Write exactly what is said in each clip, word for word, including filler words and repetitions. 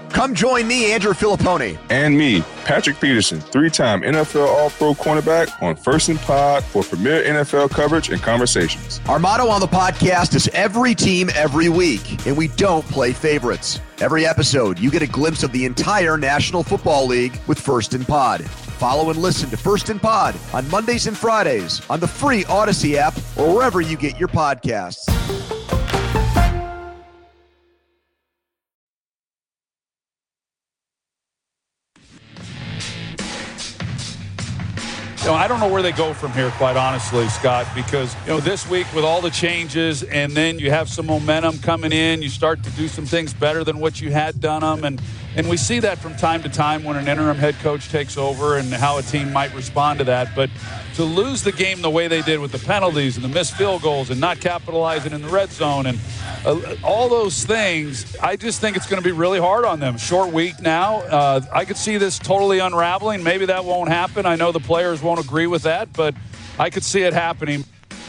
Come join me, Andrew Filipponi. And me, Patrick Peterson, three-time N F L All-Pro cornerback on First and Pod for premier N F L coverage and conversations. Our motto on the podcast is every team, every week, and we don't play favorites. Every episode, you get a glimpse of the entire National Football League with First and Pod. Follow and listen to First and Pod on Mondays and Fridays on the free Odyssey app or wherever you get your podcasts. You know, I don't know where they go from here, quite honestly, Scott, because, you know, this week with all the changes and then you have some momentum coming in, you start to do some things better than what you had done them. And, and we see that from time to time when an interim head coach takes over and how a team might respond to that. But to lose the game the way they did with the penalties and the missed field goals and not capitalizing in the red zone and uh, all those things, I just think it's going to be really hard on them. Short week now. Uh, I could see this totally unraveling. Maybe that won't happen. I know the players won't agree with that, but I could see it happening.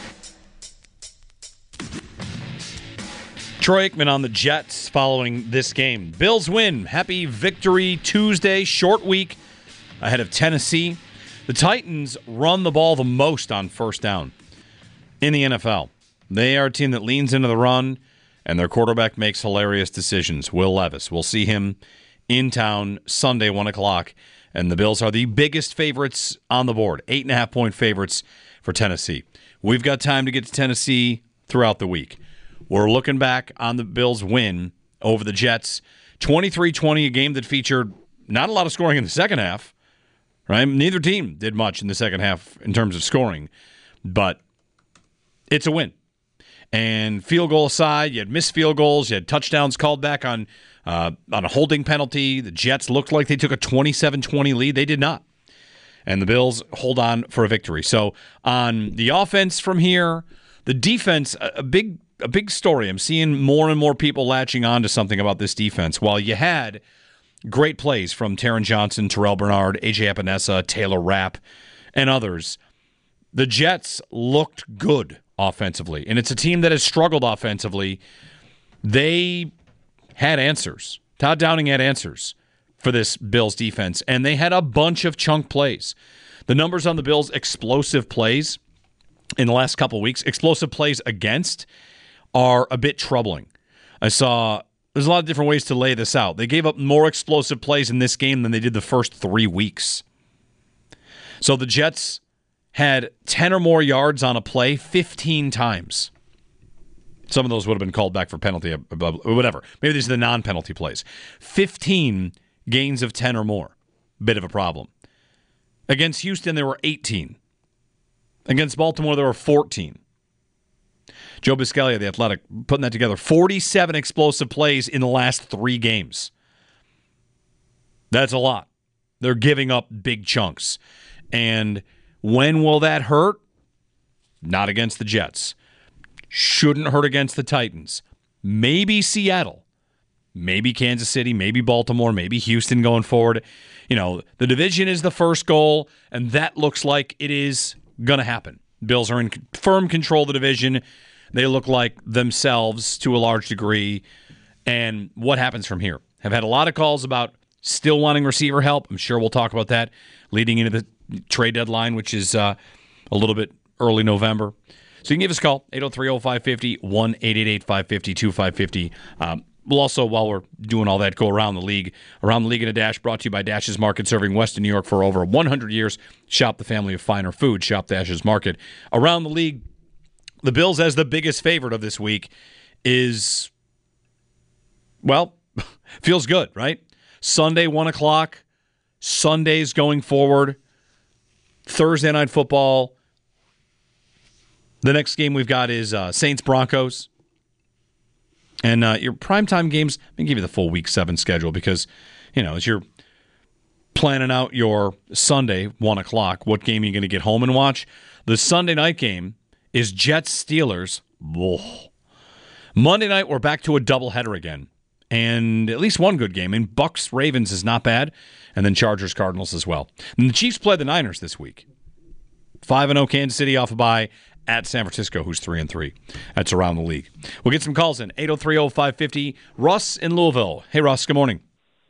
Troy Aikman on the Jets following this game. Bills win. Happy Victory Tuesday. Short week ahead of Tennessee. The Titans run the ball the most on first down in the N F L. They are a team that leans into the run, and their quarterback makes hilarious decisions. Will Levis. We'll see him in town Sunday, one o'clock. And the Bills are the biggest favorites on the board. Eight and a half point favorites for Tennessee. We've got time to get to Tennessee throughout the week. We're looking back on the Bills' win over the Jets. twenty-three twenty, a game that featured not a lot of scoring in the second half. Right? Neither team did much in the second half in terms of scoring. But it's a win. And field goal aside, you had missed field goals, you had touchdowns called back on uh, on a holding penalty. The Jets looked like they took a twenty-seven twenty lead. They did not. And the Bills hold on for a victory. So on the offense from here, the defense, a, a big a big story. I'm seeing more and more people latching on to something about this defense. While you had great plays from Taron Johnson, Terrell Bernard, A J Epinesa, Taylor Rapp, and others, the Jets looked good offensively. And it's a team that has struggled offensively. They had answers. Todd Downing had answers for this Bills defense, and they had a bunch of chunk plays. The numbers on the Bills' explosive plays in the last couple of weeks, explosive plays against, are a bit troubling. I saw there's a lot of different ways to lay this out. They gave up more explosive plays in this game than they did the first three weeks. So the Jets had ten or more yards on a play fifteen times. Some of those would have been called back for penalty, whatever. Maybe these are the non-penalty plays. fifteen gains of ten or more. Bit of a problem. Against Houston, there were eighteen. Against Baltimore, there were fourteen. Joe Bisceglia, the Athletic, putting that together. forty-seven explosive plays in the last three games. That's a lot. They're giving up big chunks. And when will that hurt? Not against the Jets. Shouldn't hurt against the Titans. Maybe Seattle. Maybe Kansas City. Maybe Baltimore. Maybe Houston going forward. You know, the division is the first goal, and that looks like it is going to happen. Bills are in firm control of the division. They look like themselves to a large degree. And what happens from here? Have had a lot of calls about still wanting receiver help. I'm sure we'll talk about that leading into the trade deadline, which is uh, a little bit early November. So you can give us a call, eight oh three oh five five oh, one eight eight eight five five oh two five five oh. Um, we'll also, while we're doing all that, go around the league. Around the League in a Dash, brought to you by Dash's Market, serving Western New York for over one hundred years. Shop the family of finer food. Shop Dash's Market. Around the league, the Bills as the biggest favorite of this week is, well, feels good, right? Sunday, one o'clock. Sundays going forward. Thursday Night Football. The next game we've got is uh, Saints-Broncos. And uh, your primetime games, I'm going to give you the full Week seven schedule because, you know, as you're planning out your Sunday, one o'clock, what game are you going to get home and watch? The Sunday night game is Jets-Steelers. Whoa. Monday night, we're back to a doubleheader again. And at least one good game. And Bucks-Ravens is not bad. And then Chargers-Cardinals as well. And the Chiefs play the Niners this week. five and oh Kansas City off a bye at San Francisco, who's three and three. That's around the league. We'll get some calls in. eight oh three oh five five oh. Russ in Louisville. Hey, Russ, good morning.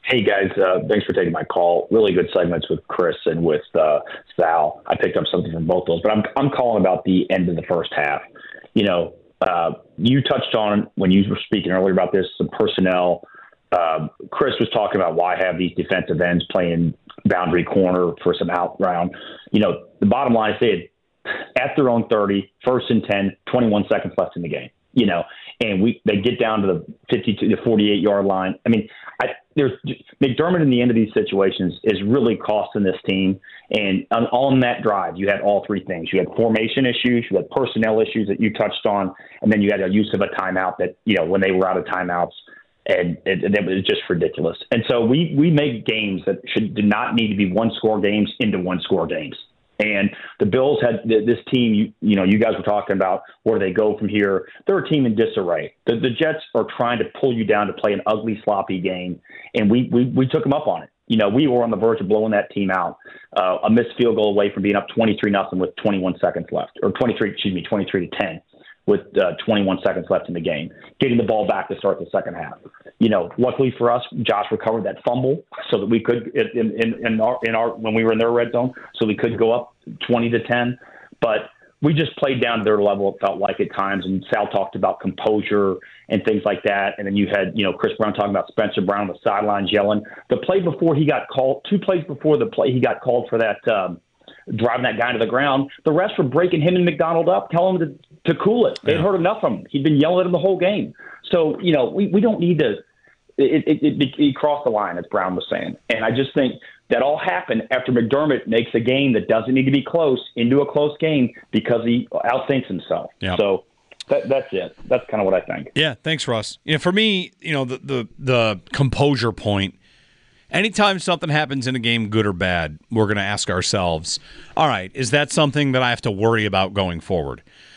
Hey, guys. Uh, thanks for taking my call. Really good segments with Chris and with uh, Sal. I picked up something from both those, but I'm I'm calling about the end of the first half. You know, uh, you touched on, when you were speaking earlier about this, some personnel. Uh, Chris was talking about why have these defensive ends playing boundary corner for some out round. You know, the bottom line is they had, at their own thirty, first and ten, twenty-one seconds left in the game. You know, and we they get down to the fifty-two to forty-eight yard line. I mean, I, there's McDermott in the end of these situations is really costing this team. And on, on that drive, you had all three things. You had formation issues, you had personnel issues that you touched on, and then you had a use of a timeout that, you know, when they were out of timeouts, and it, it was just ridiculous. And so we we make games that should did not need to be one score games into one score games. And the Bills had this team, you, you know, you guys were talking about where they go from here. They're a team in disarray. The, the Jets are trying to pull you down to play an ugly, sloppy game, and we, we, we took them up on it. You know, we were on the verge of blowing that team out, uh, a missed field goal away from being up twenty-three nothing with twenty-one seconds left, or twenty-three, excuse me, twenty-three to ten with uh, twenty-one seconds left in the game, getting the ball back to start the second half. You know, luckily for us, Josh recovered that fumble so that we could, in, in, in, our, in our, when we were in their red zone, so we could go up twenty to ten. But we just played down to their level, it felt like at times. And Sal talked about composure and things like that. And then you had, you know, Chris Brown talking about Spencer Brown on the sidelines yelling. The play before he got called, two plays before the play he got called for that, um, driving that guy to the ground, the refs were breaking him and McDonald up, telling him to, to cool it. They'd yeah. heard enough from him. He'd been yelling at him the whole game. So, you know, we, we don't need to it, it, it, it crossed the line, as Brown was saying. And I just think that all happened after McDermott makes a game that doesn't need to be close into a close game because he outthinks himself. Yep. So that, that's it. That's kind of what I think. Yeah, thanks, Russ. You know, for me, you know, the, the, the composure point, anytime something happens in a game, good or bad, we're going to ask ourselves, all right, is that something that I have to worry about going forward?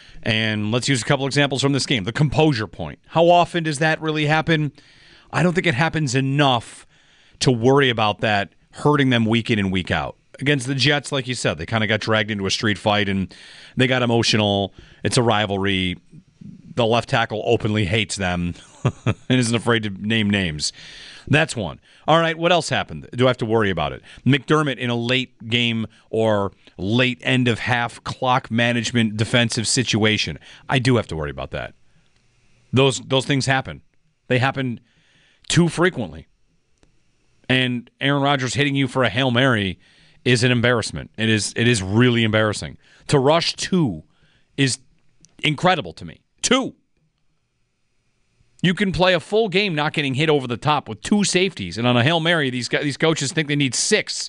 And let's use a couple examples from this game. The composure point. How often does that really happen? I don't think it happens enough to worry about that hurting them week in and week out. Against the Jets, like you said, they kind of got dragged into a street fight and they got emotional. It's a rivalry. The left tackle openly hates them and isn't afraid to name names. That's one. All right, what else happened? Do I have to worry about it? McDermott in a late game or late end of half clock management defensive situation. I do have to worry about that. Those those things happen. They happen too frequently. And Aaron Rodgers hitting you for a Hail Mary is an embarrassment. It is it is really embarrassing. To rush two is incredible to me. Two. You can play a full game not getting hit over the top with two safeties, and on a Hail Mary, these guys, these coaches think they need six.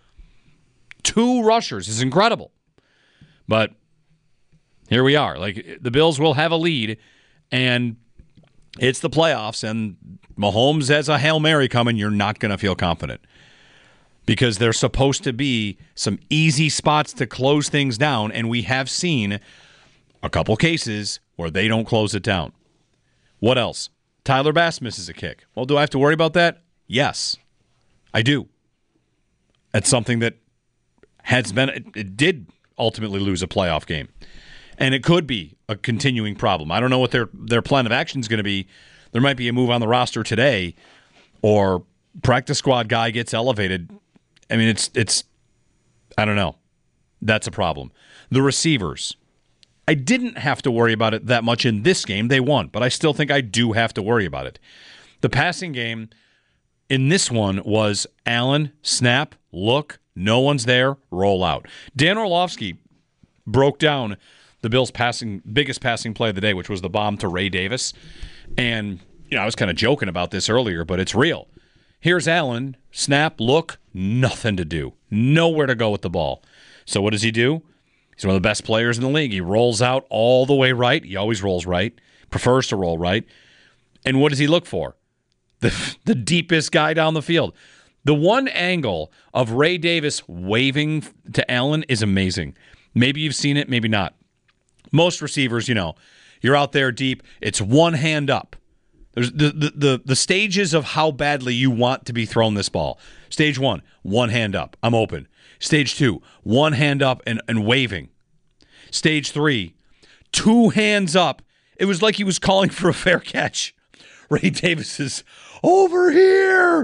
Two rushers is incredible. But here we are. Like, the Bills will have a lead, and it's the playoffs, and Mahomes has a Hail Mary coming. You're not going to feel confident because there's supposed to be some easy spots to close things down, and we have seen a couple cases where they don't close it down. What else? Tyler Bass misses a kick. Well, do I have to worry about that? Yes, I do. That's something that has been, it, it did ultimately lose a playoff game. And it could be a continuing problem. I don't know what their, their plan of action is going to be. There might be a move on the roster today, or practice squad guy gets elevated. I mean, it's, it's I don't know. That's a problem. The receivers. I didn't have to worry about it that much in this game. They won, but I still think I do have to worry about it. The passing game in this one was Allen, snap, look, no one's there, roll out. Dan Orlovsky broke down the Bills' passing biggest passing play of the day, which was the bomb to Ray Davis. And you know, I was kind of joking about this earlier, but it's real. Here's Allen, snap, look, nothing to do. Nowhere to go with the ball. So what does he do? He's one of the best players in the league. He rolls out all the way right. He always rolls right, prefers to roll right. And what does he look for? The, the deepest guy down the field. The one angle of Ray Davis waving to Allen is amazing. Maybe you've seen it, maybe not. Most receivers, you know, you're out there deep. It's one hand up. There's the, the, the, the stages of how badly you want to be thrown this ball. Stage one, one hand up. I'm open. Stage two, one hand up and, and waving. Stage three, two hands up. It was like he was calling for a fair catch. Ray Davis is over here.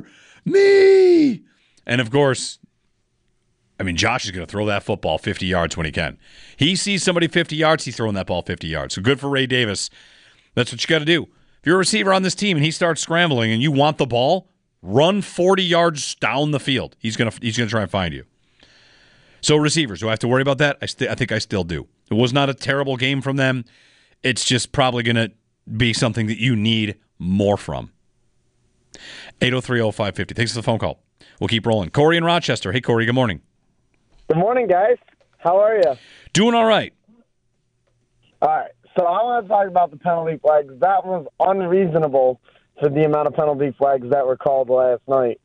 me. And, of course, I mean, Josh is going to throw that football fifty yards when he can. He sees somebody fifty yards, he's throwing that ball fifty yards. So good for Ray Davis. That's what you got to do. If you're a receiver on this team and he starts scrambling and you want the ball, run forty yards down the field. He's going to he's going to try and find you. So receivers, do I have to worry about that? I, st- I think I still do. It was not a terrible game from them. It's just probably going to be something that you need more from. eight oh three oh five fifty. Thanks for the phone call. We'll keep rolling. Corey in Rochester. Hey, Corey, good morning. Good morning, guys. How are you? Doing all right. All right. So I want to talk about the penalty flags. That was unreasonable for the amount of penalty flags that were called last night.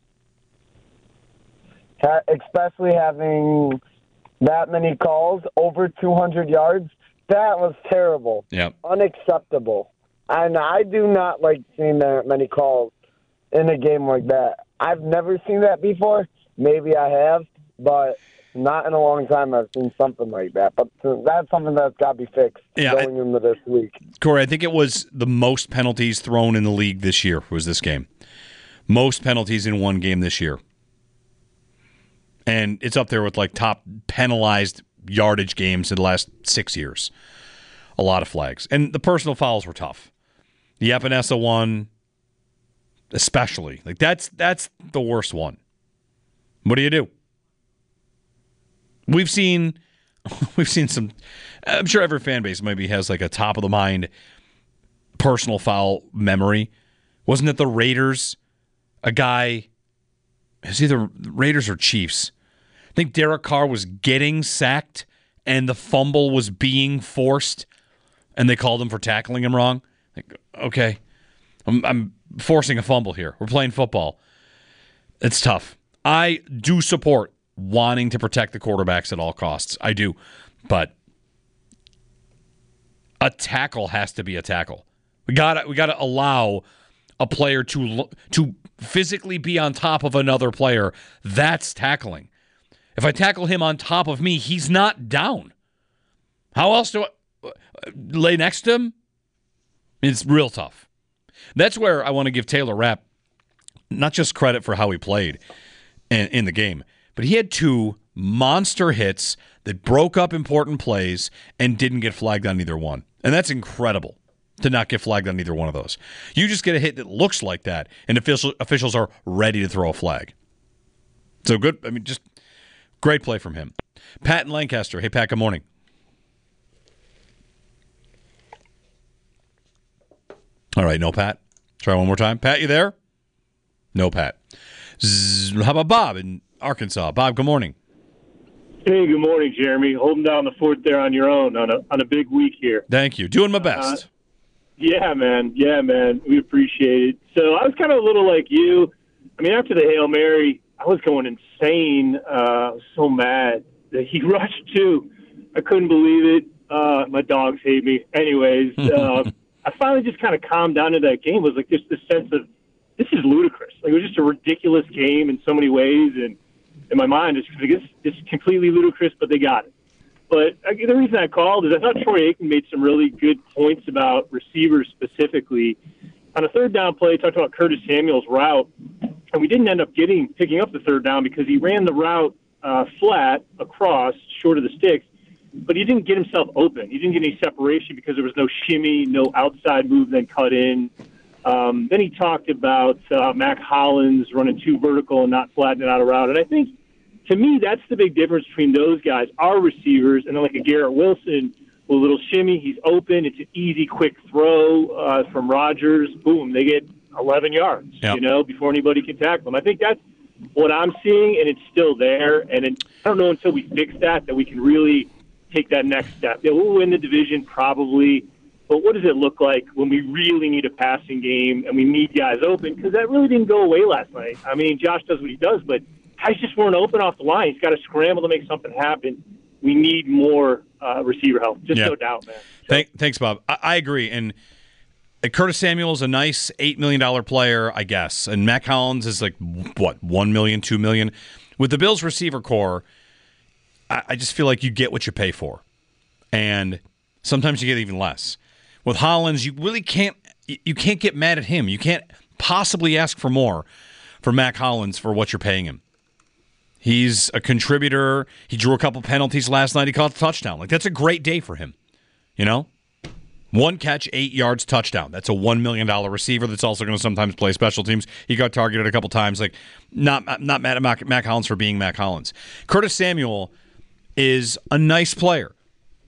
Ha- especially having that many calls, over two hundred yards. That was terrible. Yeah. Unacceptable. And I do not like seeing that many calls in a game like that. I've never seen that before. Maybe I have, but not in a long time I've seen something like that. But that's something that's got to be fixed yeah, going I, into this week. Corey, I think it was the most penalties thrown in the league this year was this game. Most penalties in one game this year. And it's up there with like top penalized yardage games in the last six years. A lot of flags. And the personal fouls were tough. The Epinesa one, especially. Like that's that's the worst one. What do you do? We've seen we've seen some I'm sure every fan base maybe has like a top of the mind personal foul memory. Wasn't it the Raiders? A guy it was either Raiders or Chiefs. I think Derek Carr was getting sacked and the fumble was being forced and they called him for tackling him wrong. Like, okay, I'm, I'm forcing a fumble here. We're playing football. It's tough. I do support wanting to protect the quarterbacks at all costs. I do. But a tackle has to be a tackle. We got we got to allow a player to to physically be on top of another player. That's tackling. If I tackle him on top of me, he's not down. How else do I lay next to him? It's real tough. That's where I want to give Taylor Rapp not just credit for how he played in, in the game, but he had two monster hits that broke up important plays and didn't get flagged on either one. And that's incredible to not get flagged on either one of those. You just get a hit that looks like that, and official, officials are ready to throw a flag. So good. I mean, just great play from him. Pat in Lancaster. Hey, Pat, good morning. All right, no Pat. Try one more time. Pat, you there? No Pat. Zzz, how about Bob in Arkansas? Bob, good morning. Hey, good morning, Jeremy. Holding down the fort there on your own on a on a big week here. Thank you. Doing my best. Uh, yeah, man. Yeah, man. We appreciate it. So I was kind of a little like you. I mean, after the Hail Mary, I was going insane. Uh, I was so mad that he rushed two. I couldn't believe it. Uh, my dogs hate me. Anyways, uh, I finally just kind of calmed down to that game. It was like just this sense of, this is ludicrous. Like, it was just a ridiculous game in so many ways. And in my mind, it's, it's, it's completely ludicrous, but they got it. But I, the reason I called is I thought Troy Aikman made some really good points about receivers specifically. On a third down play, he talked about Curtis Samuel's route, and we didn't end up getting picking up the third down because he ran the route uh, flat across, short of the sticks, but he didn't get himself open. He didn't get any separation because there was no shimmy, no outside move, then cut in. Um, then he talked about uh, Mac Hollins running too vertical and not flattening out a route. And I think, to me, that's the big difference between those guys, our receivers, and then like a Garrett Wilson with a little shimmy. He's open. It's an easy, quick throw uh, from Rodgers. Boom, they get eleven yards, yep. you know, before anybody can tackle them. I think that's what I'm seeing, and it's still there. And it, I don't know until we fix that that we can really take that next step. Yeah, we'll win the division probably, but what does it look like when we really need a passing game and we need guys open? Because that really didn't go away last night. I mean, Josh does what he does, but guys just weren't open off the line. He's got to scramble to make something happen. We need more uh, receiver help. Just yeah. no doubt, man. So, Thank, thanks, Bob. I, I agree. And uh, Curtis Samuel is a nice eight million dollars player, I guess. And Mac Hollins is like, what, one million dollars, two million dollars? With the Bills receiver core, I, I just feel like you get what you pay for. And sometimes you get even less. With Hollins, you really can't you can't get mad at him. You can't possibly ask for more for Mac Hollins for what you're paying him. He's a contributor. He drew a couple penalties last night. He caught a touchdown. Like, that's a great day for him. You know? One catch, eight yards, touchdown. That's a one million dollars receiver that's also going to sometimes play special teams. He got targeted a couple times. Like, not not mad at Mac, Mac Hollins for being Mac Hollins. Curtis Samuel is a nice player.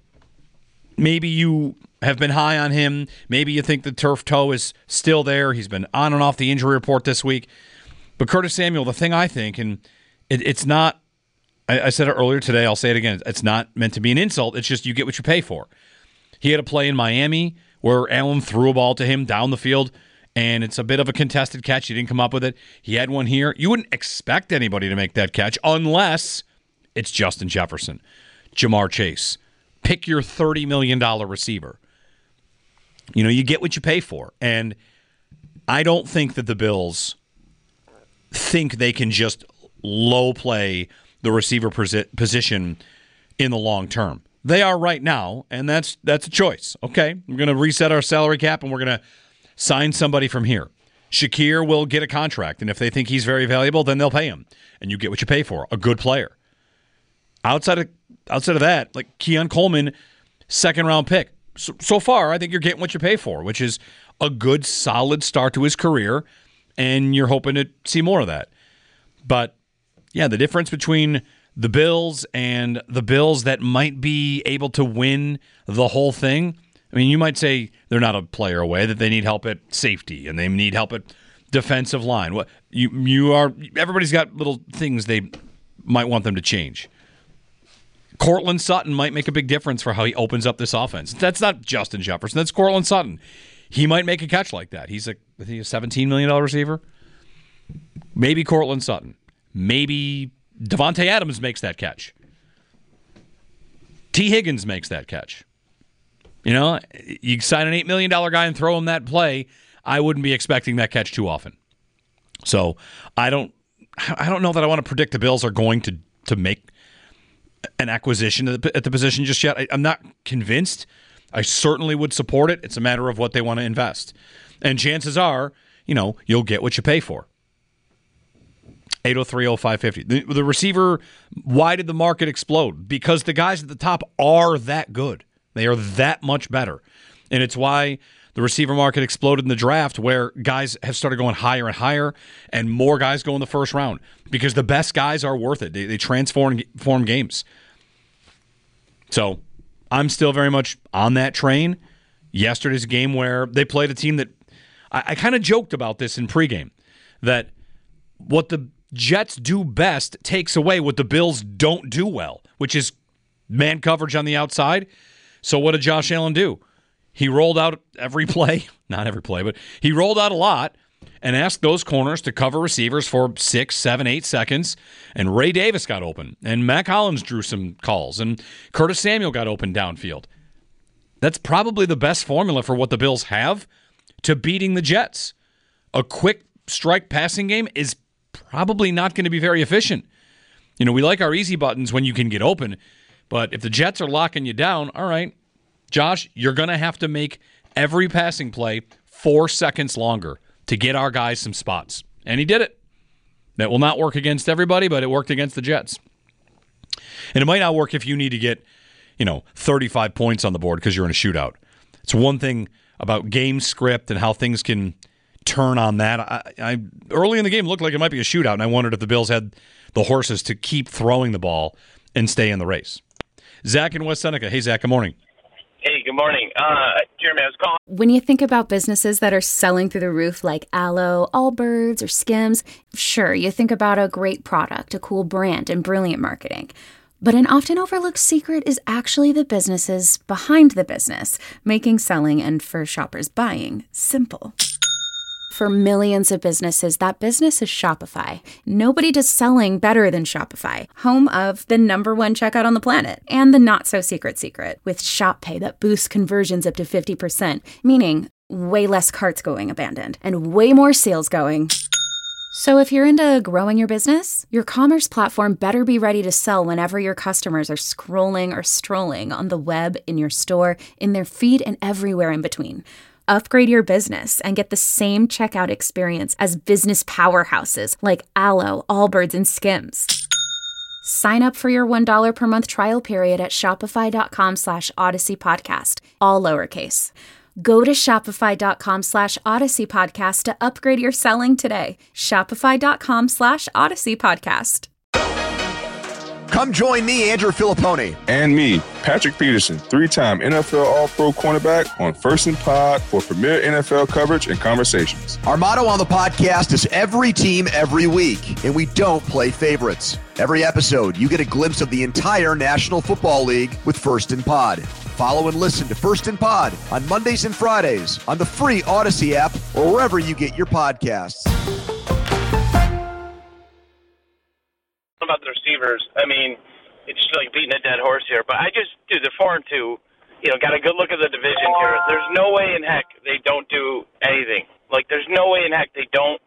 Maybe you have been high on him. Maybe you think the turf toe is still there. He's been on and off the injury report this week. But Curtis Samuel, the thing I think, and it, it's not, I, I said it earlier today, I'll say it again, it's not meant to be an insult. It's just you get what you pay for. He had a play in Miami where Allen threw a ball to him down the field, and it's a bit of a contested catch. He didn't come up with it. He had one here. You wouldn't expect anybody to make that catch unless it's Justin Jefferson, Jamar Chase. Pick your thirty million dollars receiver. You know, you get what you pay for. And I don't think that the Bills think they can just low play the receiver position in the long term. They are right now, and that's that's a choice. Okay, we're going to reset our salary cap, and we're going to sign somebody from here. Shakir will get a contract, and if they think he's very valuable, then they'll pay him, and you get what you pay for, a good player. Outside of outside of that, like Keon Coleman, second-round pick. So, so far, I think you're getting what you pay for, which is a good, solid start to his career, and you're hoping to see more of that. But, yeah, the difference between the Bills and the Bills that might be able to win the whole thing, I mean, you might say they're not a player away, that they need help at safety and they need help at defensive line. What you you are everybody's got little things they might want them to change. Courtland Sutton might make a big difference for how he opens up this offense. That's not Justin Jefferson, that's Courtland Sutton. He might make a catch like that. He's a, I think a seventeen million dollars receiver. Maybe Courtland Sutton. Maybe Devontae Adams makes that catch. T. Higgins makes that catch. You know, you sign an eight million dollars guy and throw him that play, I wouldn't be expecting that catch too often. So I don't I don't know that I want to predict the Bills are going to, to make an acquisition at the, at the position just yet. I, I'm not convinced. I certainly would support it. It's a matter of what they want to invest. And chances are, you know, you'll get what you pay for. eight oh three oh five fifty. The, the receiver, why did the market explode? Because the guys at the top are that good. They are that much better. And it's why the receiver market exploded in the draft, where guys have started going higher and higher and more guys go in the first round because the best guys are worth it. They, they transform form games. So I'm still very much on that train. Yesterday's game where they played a team that I, I kind of joked about this in pregame, that what the Jets do best takes away what the Bills don't do well, which is man coverage on the outside. So what did Josh Allen do? He rolled out every play, not every play, but he rolled out a lot and asked those corners to cover receivers for six, seven, eight seconds. And Ray Davis got open, and Mac Hollins drew some calls, and Curtis Samuel got open downfield. That's probably the best formula for what the Bills have to beating the Jets. A quick strike passing game is probably not going to be very efficient. You know, we like our easy buttons when you can get open, but if the Jets are locking you down, all right, Josh, you're going to have to make every passing play four seconds longer to get our guys some spots. And he did it. That will not work against everybody, but it worked against the Jets. And it might not work if you need to get, you know, thirty-five points on the board because you're in a shootout. It's one thing about game script and how things can turn on that. I, I early in the game looked like it might be a shootout, and I wondered if the Bills had the horses to keep throwing the ball and stay in the race. Zach in West Seneca. Hey, Zach, good morning. Hey, good morning. Uh, Jeremy, I was calling. When you think about businesses that are selling through the roof like Aloe, Allbirds, or Skims, sure, you think about a great product, a cool brand, and brilliant marketing. But an often overlooked secret is actually the businesses behind the business, making selling and, for shoppers, buying simple. For millions of businesses, that business is Shopify. Nobody does selling better than Shopify, home of the number one checkout on the planet, and the not-so-secret secret, with Shop Pay that boosts conversions up to fifty percent, meaning way less carts going abandoned, and way more sales going. So if you're into growing your business, your commerce platform better be ready to sell whenever your customers are scrolling or strolling on the web, in your store, in their feed, and everywhere in between. Upgrade your business and get the same checkout experience as business powerhouses like Alo, Allbirds, and Skims. Sign up for your one dollar per month trial period at shopify.com slash Odyssey Podcast, all lowercase. Go to shopify.com slash Odyssey Podcast to upgrade your selling today. Shopify.com slash Odyssey Podcast. Come join me, Andrew Filipponi. And me, Patrick Peterson, three-time N F L All-Pro cornerback on First and Pod for premier N F L coverage and conversations. Our motto on the podcast is every team, every week, and we don't play favorites. Every episode, you get a glimpse of the entire National Football League with First and Pod. Follow and listen to First and Pod on Mondays and Fridays on the free Odyssey app or wherever you get your podcasts. About the receivers, I mean, it's just like beating a dead horse here, but I just, dude, they're four and two, you know, got a good look at the division here. There's no way in heck they don't do anything. Like, there's no way in heck they don't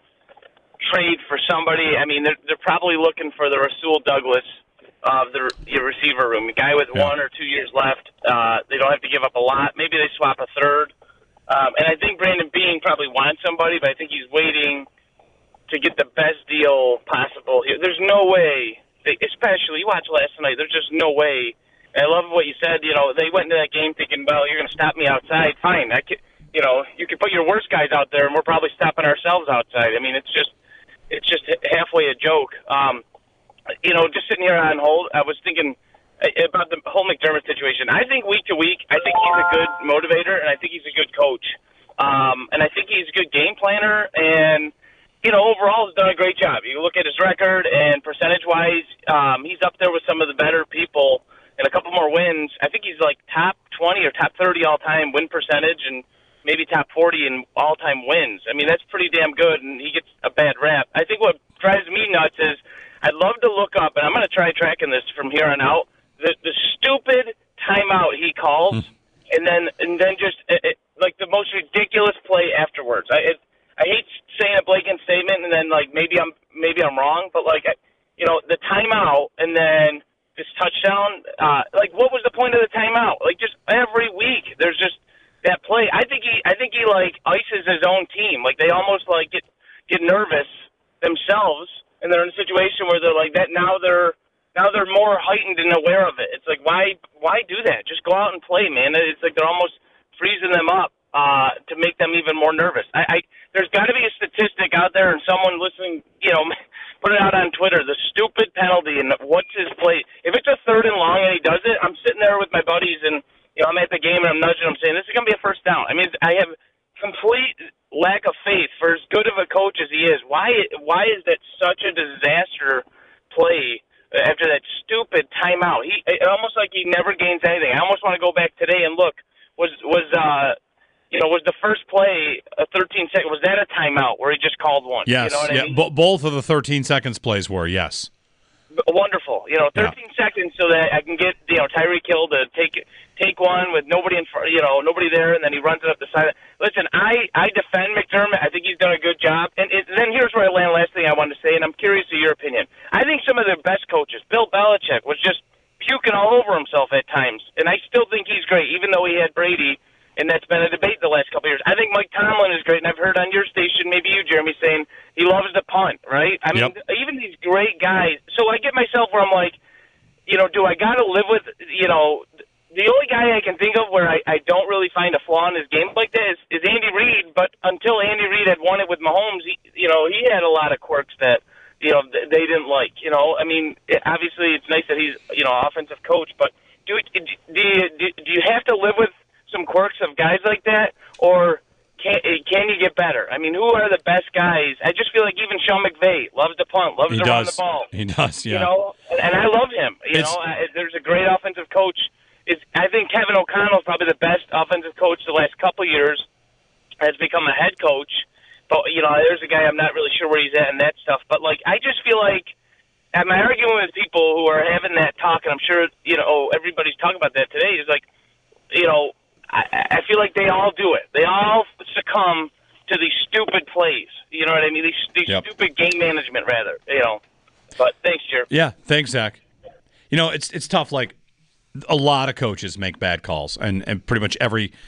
trade for somebody. I mean, they're, they're probably looking for the Rasul Douglas of the your receiver room, a guy with yeah. one or two years left. Uh, they don't have to give up a lot. Maybe they swap a third. Um, and I think Brandon Beane probably wants somebody, but I think he's waiting to get the best deal possible here. There's no way, they, especially, you watched last night, there's just no way. And I love what you said, you know, they went into that game thinking, well, you're going to stop me outside. Fine. I can, you know, you can put your worst guys out there, and we're probably stopping ourselves outside. I mean, it's just it's just halfway a joke. Um, you know, just sitting here on hold, I was thinking about the whole McDermott situation. I think week to week, I think he's a good motivator, and I think he's a good coach. Um, and I think he's a good game planner, and you know, overall, he's done a great job. You look at his record, and percentage-wise, um, he's up there with some of the better people. And a couple more wins. I think he's like top twenty or top thirty all-time win percentage, and maybe top forty in all-time wins. I mean, that's pretty damn good, and he gets a bad rap. I think what drives me nuts is I'd love to look up, and I'm going to try tracking this from here on out, the, the stupid timeout he calls, hmm. and then and then just it, it, like the most ridiculous play afterwards. I, it, I hate saying a blatant statement, and then like maybe I'm maybe I'm wrong, but like you know the timeout and then this touchdown. Uh, like what was the point of the timeout? Like just every week there's just that play. I think he I think he like ices his own team. Like they almost like get get nervous themselves, and they're in a situation where they're like that. Now they're now they're more heightened and aware of it. It's like why why do that? Just go out and play, man. It's like they're almost freezing them up uh, to make them even more nervous. I. I There's got to be a statistic out there, and someone listening, you know, put it out on Twitter, the stupid penalty and what's his play. If it's a third and long and he does it, I'm sitting there with my buddies, and, you know, I'm at the game, and I'm nudging him saying, this is going to be a first down. I mean, I have complete lack of faith for as good of a coach as he is. Why Why is that such a disaster play after that stupid timeout? He it almost like he never gains anything. I almost want to go back today and look. Was, was uh... You know, was the first play a thirteen second? Was that a timeout where he just called one? Yes, you know what yeah. I mean? B- both of the thirteen seconds plays were yes. Wonderful. You know, thirteen yeah. seconds so that I can get you know Tyreek Hill to take take one with nobody in front, you know, nobody there, and then he runs it up the side. Listen, I I defend McDermott. I think he's done a good job. And it, then here's where I land. Last thing I wanted to say, and I'm curious of your opinion. I think some of the best coaches, Bill Belichick, was just puking all over himself at times, and I still think he's great, even though he had Brady. And that's been a debate the last couple of years. I think Mike Tomlin is great, and I've heard on your station, maybe you, Jeremy, saying he loves the punt, right? I mean, yep. even these great guys. So I get myself where I'm like, you know, do I got to live with, you know, the only guy I can think of where I, I don't really find a flaw in his game like that is, is Andy Reid. But until Andy Reid had won it with Mahomes, he, you know, he had a lot of quirks that, you know, they didn't like. You know, I mean, obviously it's nice that he's, you know, offensive coach, but do do you, do you have to live with some quirks of guys like that, or can can you get better? I mean, who are the best guys? I just feel like even Sean McVay loves to punt, loves he to does. run the ball. He does, yeah. You know, and, and I love him. You It's, know, I, there's a great offensive coach. It's, I think Kevin O'Connell is probably the best offensive coach the last couple of years. Has become a head coach, but you know, there's a guy I'm not really sure where he's at and that stuff. But like, I just feel like. Am I arguing with people who are having that talk, and I'm sure, you know, everybody's talking about that today, is like, you know, I, I feel like they all do it. They all succumb to these stupid plays. You know what I mean? These, these yep. stupid game management, rather. You know. But thanks, Jer. Yeah, thanks, Zach. You know, it's it's tough. Like, a lot of coaches make bad calls, and, and pretty much every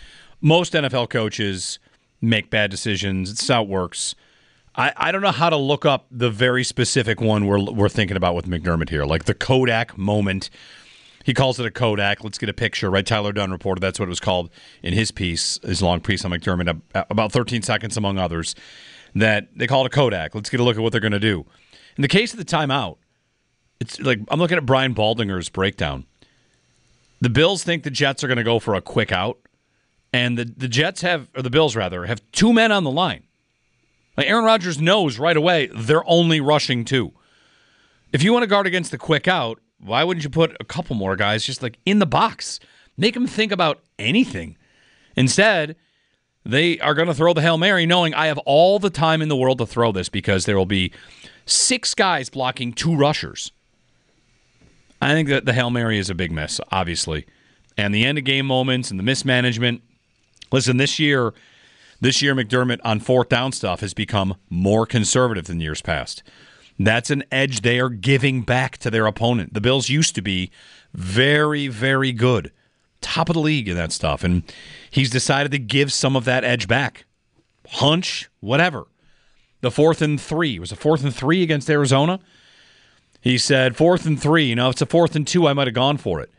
most N F L coaches make bad decisions. It's how it works. I, I don't know how to look up the very specific one we're we're thinking about with McDermott here, like the Kodak moment. He calls it a Kodak. Let's get a picture, right? Tyler Dunn reported that's what it was called in his piece, his long piece on McDermott, about thirteen seconds among others, that they call it a Kodak. Let's get a look at what they're going to do. In the case of the timeout, it's like I'm looking at Brian Baldinger's breakdown. The Bills think the Jets are going to go for a quick out, and the, the Jets have, or the Bills rather, have two men on the line. Like Aaron Rodgers knows right away they're only rushing two. If you want to guard against the quick out, why wouldn't you put a couple more guys just like in the box? Make them think about anything. Instead, they are going to throw the Hail Mary knowing I have all the time in the world to throw this because there will be six guys blocking two rushers. I think that the Hail Mary is a big miss, obviously. And the end-of-game moments and the mismanagement. Listen, this year, this year McDermott on fourth down stuff has become more conservative than years past. That's an edge they are giving back to their opponent. The Bills used to be very, very good. Top of the league in that stuff. And he's decided to give some of that edge back. Hunch, whatever. The fourth and three. It was a fourth and three against Arizona. He said, fourth and three. You know, if it's a fourth and two, I might have gone for it.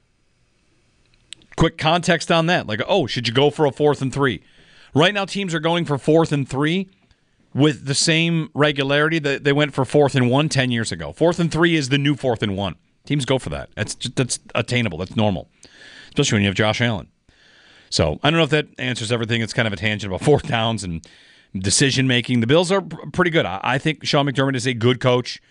Quick context on that. Like, oh, should you go for a fourth and three? Right now, teams are going for fourth and three with the same regularity that they went for fourth and one ten years ago. Fourth and three is the new fourth and one. Teams go for that. That's just, that's attainable. That's normal, especially when you have Josh Allen. So I don't know if that answers everything. It's kind of a tangent about fourth downs and decision-making. The Bills are pretty good. I think Sean McDermott is a good coach.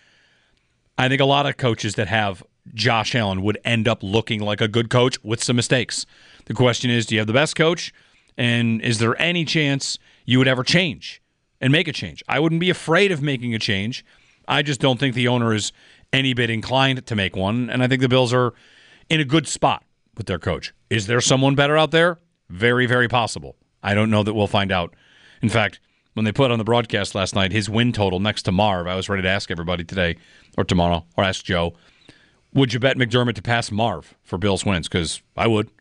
I think a lot of coaches that have Josh Allen would end up looking like a good coach with some mistakes. The question is, do you have the best coach? And is there any chance you would ever change and make a change? I wouldn't be afraid of making a change. I just don't think the owner is any bit inclined to make one. And I think the Bills are in a good spot with their coach. Is there someone better out there? Very, very possible. I don't know that we'll find out. In fact, when they put on the broadcast last night, his win total next to Marv, I was ready to ask everybody today or tomorrow or ask Joe, would you bet McDermott to pass Marv for Bills wins? Because I would.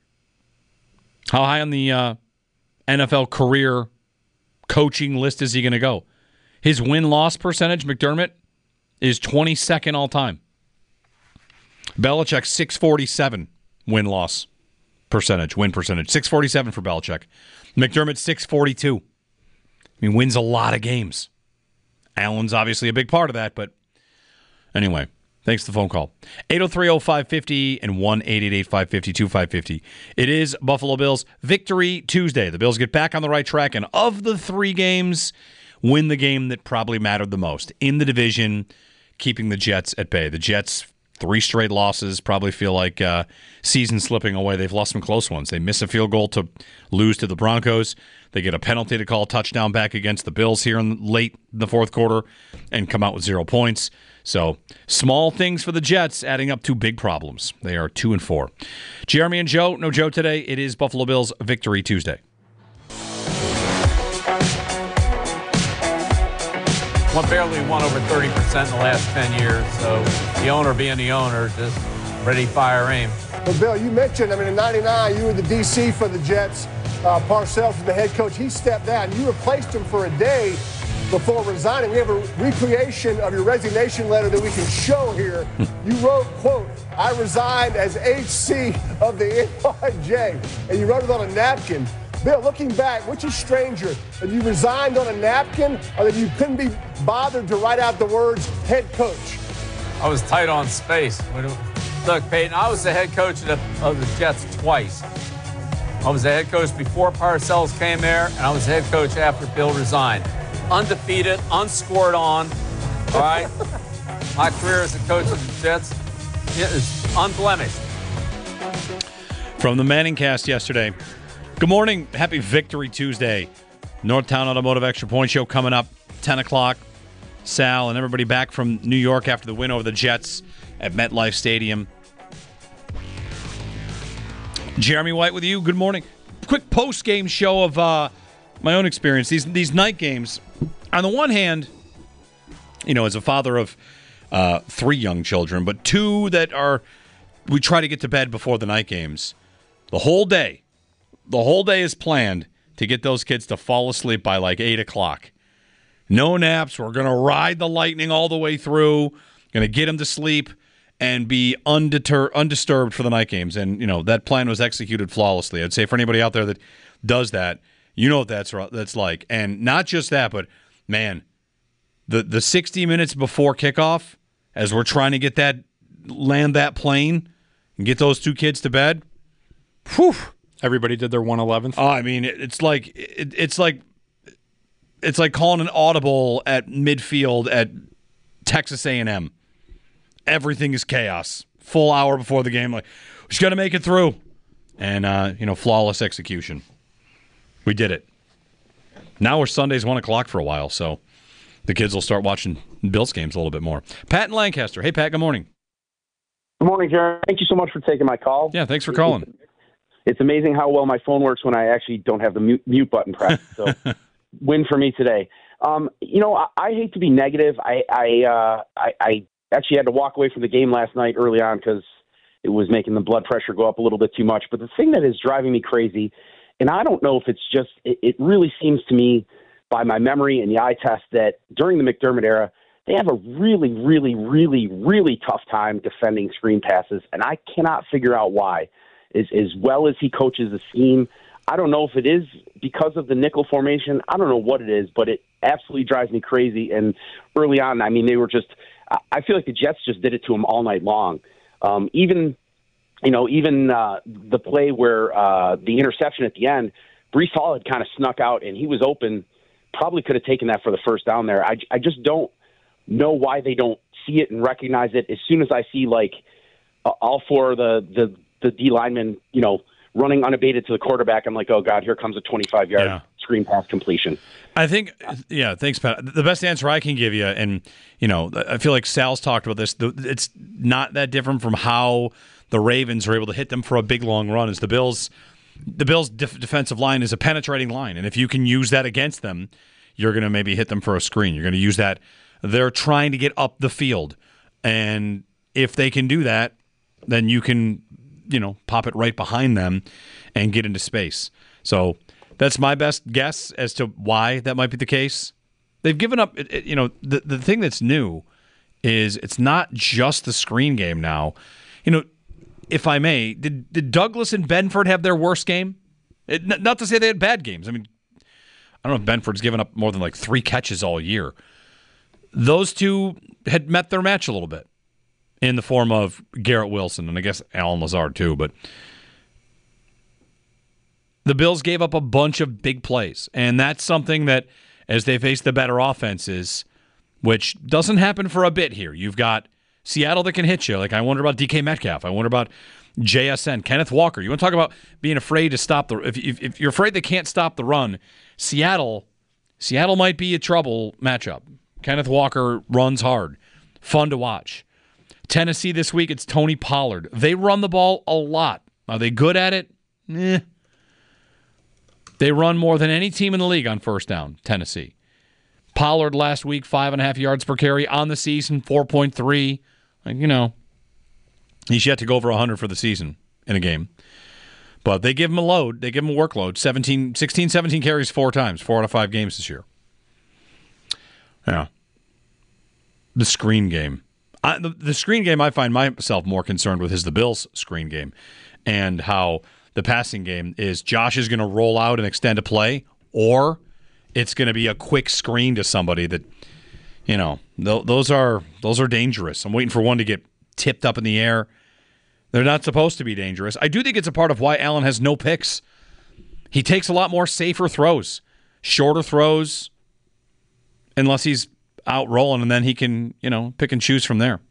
How high on the uh, N F L career coaching list is he going to go? His win-loss percentage, McDermott, is twenty-second all-time. Belichick, six forty-seven win-loss percentage, win percentage. six forty-seven for Belichick. McDermott, six forty-two. I mean, wins a lot of games. Allen's obviously a big part of that, but anyway, thanks for the phone call. eight oh three oh five five oh and one eight eight eight five five oh two five five oh. It is Buffalo Bills Victory Tuesday. The Bills get back on the right track, and of the three games, win the game that probably mattered the most in the division, keeping the Jets at bay. The Jets, three straight losses, probably feel like uh, season slipping away. They've lost some close ones. They miss a field goal to lose to the Broncos. They get a penalty to call a touchdown back against the Bills here in late in the fourth quarter and come out with zero points. So small things for the Jets adding up to big problems. They are two and four. Jeremy and Joe, no Joe today. It is Buffalo Bills Victory Tuesday. Well, barely won over thirty percent in the last ten years, so the owner being the owner, just ready, fire, aim. Well, Bill, you mentioned, I mean, in ninety-nine, you were the D C for the Jets. Uh, Parcells was the head coach. He stepped down. You replaced him for a day before resigning. We have a recreation of your resignation letter that we can show here. You wrote, quote, I resigned as H C of the N Y J, and you wrote it on a napkin. Bill, looking back, which is stranger, that you resigned on a napkin or that you couldn't be bothered to write out the words head coach? I was tight on space. Look, Peyton, I was the head coach of the, of the Jets twice. I was the head coach before Parcells came there, and I was the head coach after Bill resigned. Undefeated, unscored on, all right? My career as a coach of the Jets is unblemished. From the Manning cast yesterday, good morning. Happy Victory Tuesday. Northtown Automotive Extra Point Show coming up, ten o'clock. Sal and everybody back from New York after the win over the Jets at MetLife Stadium. Jeremy White with you. Good morning. Quick post-game show of uh, my own experience. These these night games, on the one hand, you know, as a father of uh, three young children, but two that are, we try to get to bed before the night games. The whole day, the whole day is planned to get those kids to fall asleep by like eight o'clock. No naps. We're going to ride the lightning all the way through. Going to get them to sleep and be undeter- undisturbed for the night games. And, you know, that plan was executed flawlessly. I'd say for anybody out there that does that, you know what that's, that's like. And not just that, but, man, the, the sixty minutes before kickoff, as we're trying to get that, land that plane and get those two kids to bed, whew. Everybody did their one eleventh. Oh, I mean, it, it's like it, it's like it's like calling an audible at midfield at Texas A and M. Everything is chaos. Full hour before the game, like we just got to make it through, and uh, you know, flawless execution. We did it. Now we're Sundays one o'clock for a while, so the kids will start watching Bills games a little bit more. Pat in Lancaster. Hey, Pat. Good morning. Good morning, Jeremy. Thank you so much for taking my call. Yeah, thanks for calling. It's amazing how well my phone works when I actually don't have the mute, mute button pressed. So, win for me today. Um, you know, I, I hate to be negative. I I, uh, I I actually had to walk away from the game last night early on because it was making the blood pressure go up a little bit too much. But the thing that is driving me crazy, and I don't know if it's just, it, it really seems to me by my memory and the eye test that during the McDermott era, they have a really, really, really, really tough time defending screen passes, and I cannot figure out why. As, as well as he coaches the scheme, I don't know if it is because of the nickel formation. I don't know what it is, but it absolutely drives me crazy. And early on, I mean, they were just – I feel like the Jets just did it to him all night long. Um, even, you know, even uh, the play where uh, the interception at the end, Breece Hall had kind of snuck out, and he was open, probably could have taken that for the first down there. I, I just don't know why they don't see it and recognize it. As soon as I see, like, uh, all four of the, the – the D lineman, you know, running unabated to the quarterback, I'm like, oh, God, here comes a twenty-five-yard yeah. screen pass completion. I think, yeah, thanks, Pat. The best answer I can give you, and, you know, I feel like Sal's talked about this, it's not that different from how the Ravens are able to hit them for a big, long run, is the Bills' the Bills' def- defensive line is a penetrating line, and if you can use that against them, you're going to maybe hit them for a screen. You're going to use that. They're trying to get up the field, and if they can do that, then you can – you know, pop it right behind them and get into space. So that's my best guess as to why that might be the case. They've given up, it, it, you know, the, the thing that's new is it's not just the screen game now. You know, if I may, did, did Douglas and Benford have their worst game? It, not to say they had bad games. I mean, I don't know if Benford's given up more than like three catches all year. Those two had met their match a little bit. In the form of Garrett Wilson, and I guess Allen Lazard too, but the Bills gave up a bunch of big plays, and that's something that, as they face the better offenses, which doesn't happen for a bit here. You've got Seattle that can hit you. Like, I wonder about D K Metcalf. I wonder about J S N, Kenneth Walker. You want to talk about being afraid to stop the if, – if, if you're afraid they can't stop the run, Seattle, Seattle might be a trouble matchup. Kenneth Walker runs hard. Fun to watch. Tennessee this week, it's Tony Pollard. They run the ball a lot. Are they good at it? Eh. They run more than any team in the league on first down, Tennessee. Pollard last week, five and a half yards per carry. On the season, four point three. Like, you know, he's yet to go over one hundred for the season in a game. But they give him a load. They give him a workload. seventeen, sixteen, seventeen carries four times, four out of five games this year. Yeah. The screen game. I, the, the screen game I find myself more concerned with is the Bills' screen game and how the passing game is Josh is going to roll out and extend a play, or it's going to be a quick screen to somebody that, you know, th- those are those are dangerous. I'm waiting for one to get tipped up in the air. They're not supposed to be dangerous. I do think it's a part of why Allen has no picks. He takes a lot more safer throws, shorter throws, unless he's out rolling, and then he can, you know, pick and choose from there.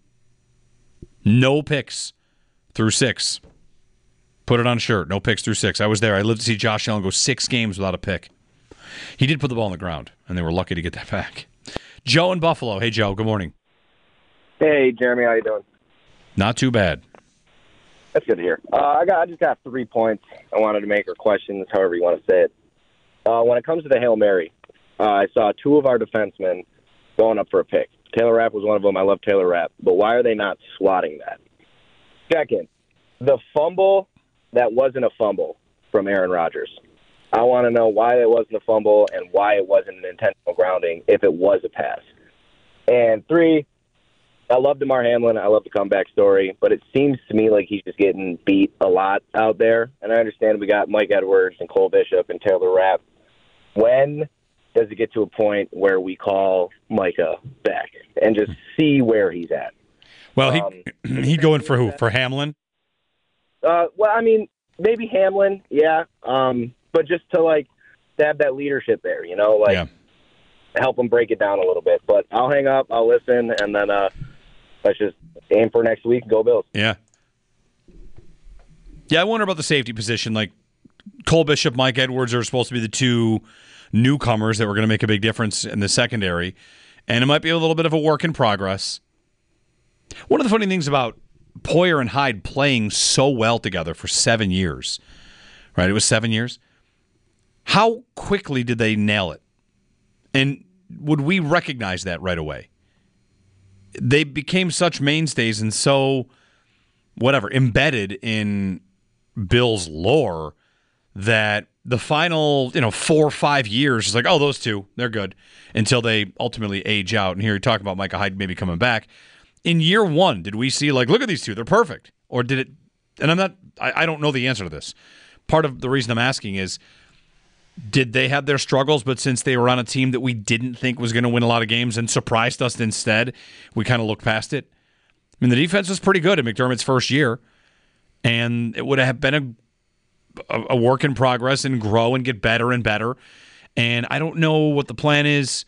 No picks through six. Put it on a shirt. No picks through six. I was there. I lived to see Josh Allen go six games without a pick. He did put the ball on the ground, and they were lucky to get that back. Joe in Buffalo. Hey, Joe. Good morning. Hey, Jeremy. How you doing? Not too bad. That's good to hear. Uh, I got. I just got three points I wanted to make, or questions, however you want to say it. Uh, when it comes to the Hail Mary, uh, I saw two of our defensemen going up for a pick. Taylor Rapp was one of them. I love Taylor Rapp. But why are they not swatting that? Second, the fumble that wasn't a fumble from Aaron Rodgers. I want to know why it wasn't a fumble and why it wasn't an intentional grounding if it was a pass. And three, I love DeMar Hamlin. I love the comeback story, but it seems to me like he's just getting beat a lot out there. And I understand we got Mike Edwards and Cole Bishop and Taylor Rapp. When does it get to a point where we call Micah back and just see where he's at? Well, he um, he'd go in for who? For Hamlin? Uh, well, I mean, maybe Hamlin, yeah. Um, but just to, like, to have that leadership there, you know, like, yeah. help him break it down a little bit. But I'll hang up, I'll listen, and then uh, let's just aim for next week. Go Bills. Yeah. Yeah, I wonder about the safety position. Like, Cole Bishop, Mike Edwards are supposed to be the two newcomers that were going to make a big difference in the secondary, and it might be a little bit of a work in progress. One of the funny things about Poyer and Hyde playing so well together for seven years, right? It was seven years. How quickly did they nail it? And would we recognize that right away? They became such mainstays and so, whatever, embedded in Bill's lore that the final, you know, four or five years is like, oh, those two, they're good, until they ultimately age out. And here you talk about Micah Hyde maybe coming back. In year one, did we see, like, look at these two, they're perfect? Or did it, and I'm not, I, I don't know the answer to this. Part of the reason I'm asking is, did they have their struggles, but since they were on a team that we didn't think was going to win a lot of games and surprised us instead, we kind of looked past it? I mean, the defense was pretty good in McDermott's first year, and it would have been a, a, a work in progress and grow and get better and better. And I don't know what the plan is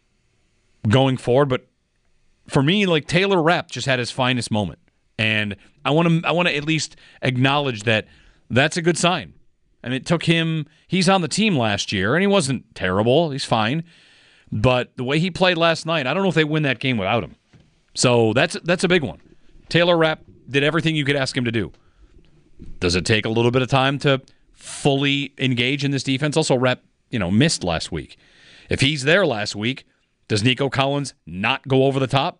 going forward, but for me, like, Taylor Rapp just had his finest moment. And I want to I want to at least acknowledge that that's a good sign. And it took him, he's on the team last year, and he wasn't terrible. He's fine. But the way he played last night, I don't know if they win that game without him. So that's that's a big one. Taylor Rapp did everything you could ask him to do. Does it take a little bit of time to fully engage in this defense? Also, Rapp, you know, missed last week. If he's there last week, does Nico Collins not go over the top?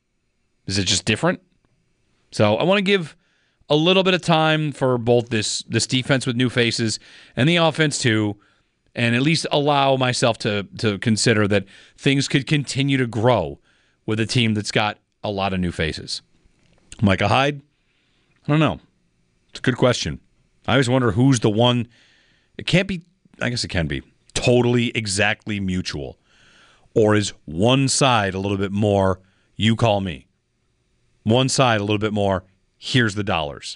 Is it just different? So I want to give a little bit of time for both this this defense with new faces and the offense too, and at least allow myself to to consider that things could continue to grow with a team that's got a lot of new faces. Micah Hyde? I don't know. It's a good question. I always wonder who's the one. It can't be, I guess it can be, totally exactly mutual. Or is one side a little bit more, you call me? One side a little bit more, here's the dollars.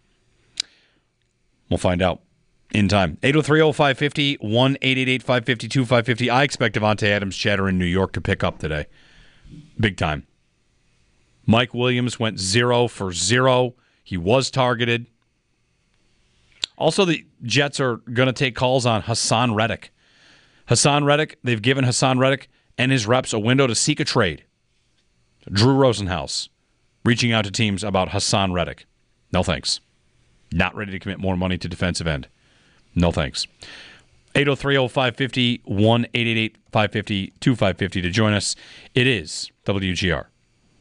We'll find out in time. eight oh three oh five five oh, one eight eight eight five five two five five oh. I expect Devontae Adams chatter in New York to pick up today. Big time. Mike Williams went zero for zero. He was targeted. Also, the Jets are going to take calls on Hassan Reddick. Hassan Reddick, they've given Hassan Reddick and his reps a window to seek a trade. Drew Rosenhaus reaching out to teams about Hassan Reddick. No thanks. Not ready to commit more money to defensive end. No thanks. eight oh three oh five five oh, one eight eight eight five five oh two five five oh to join us. It is W G R.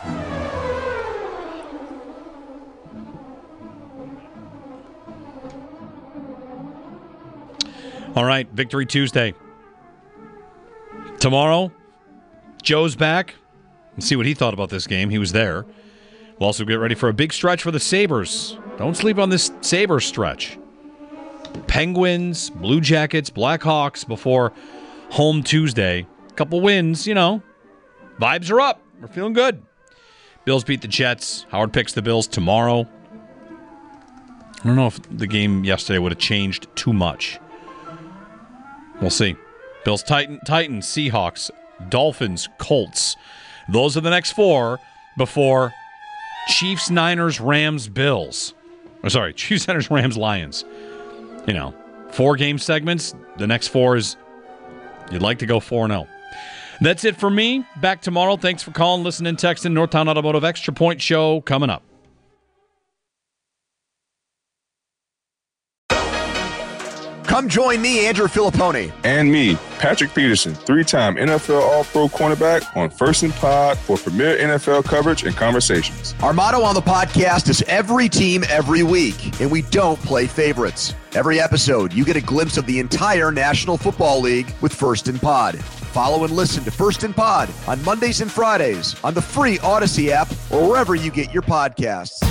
All right, Victory Tuesday. Tomorrow, Joe's back. Let's see what he thought about this game. He was there. We'll also get ready for a big stretch for the Sabres. Don't sleep on this Sabres stretch. Penguins, Blue Jackets, Blackhawks before home Tuesday. Couple wins, you know. Vibes are up. We're feeling good. Bills beat the Jets. Howard picks the Bills tomorrow. I don't know if the game yesterday would have changed too much. We'll see. Bills, Titan, Titans, Seahawks, Dolphins, Colts. Those are the next four before Chiefs, Niners, Rams, Bills. Oh, sorry, Chiefs, Niners, Rams, Lions. You know, four game segments. The next four is you'd like to go four and oh. That's it for me. Back tomorrow. Thanks for calling, listening, texting. Northtown Automotive Extra Point Show coming up. Come join me, Andrew Filippone. And me, Patrick Peterson, three-time N F L All-Pro cornerback on First and Pod for premier N F L coverage and conversations. Our motto on the podcast is every team, every week, and we don't play favorites. Every episode, you get a glimpse of the entire National Football League with First and Pod. Follow and listen to First and Pod on Mondays and Fridays on the free Odyssey app or wherever you get your podcasts.